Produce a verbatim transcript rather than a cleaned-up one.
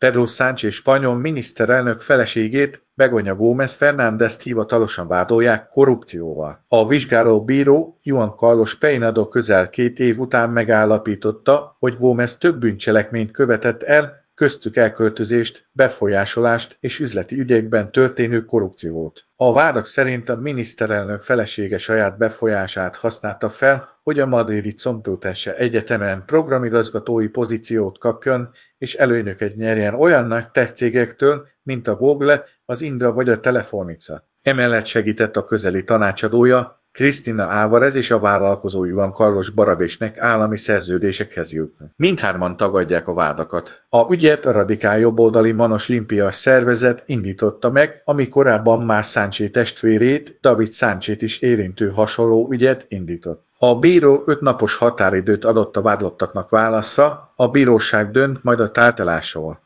Pedro Sánchez spanyol miniszterelnök feleségét, Begoña Gómez Fernándezt hivatalosan vádolják korrupcióval. A vizsgáló bíró Juan Carlos Peinado közel két év után megállapította, hogy Gómez több bűncselekményt követett el, köztük elköltözést, befolyásolást és üzleti ügyekben történő korrupciót. A vádak szerint a miniszterelnök felesége saját befolyását használta fel, hogy a madridi Complutense Egyetemen programigazgatói pozíciót kapjon, és előnyöket nyerjen olyan nagy tech cégektől, mint a Google, az Indra vagy a Telefonica. Emellett segített a közeli tanácsadója, Cristina Álvarez és a vállalkozó Juan Carlos Barabésnek állami szerződésekhez jutni. Mindhárman tagadják a vádakat. A ügyet a radikál jobboldali Manos Limpia szervezet indította meg, ami korábban már Sánchez testvérét, David Sánchez is érintő hasonló ügyet indított. A bíró öt napos határidőt adott a vádlottaknak válaszra, a bíróság dönt majd a tárgyalásról.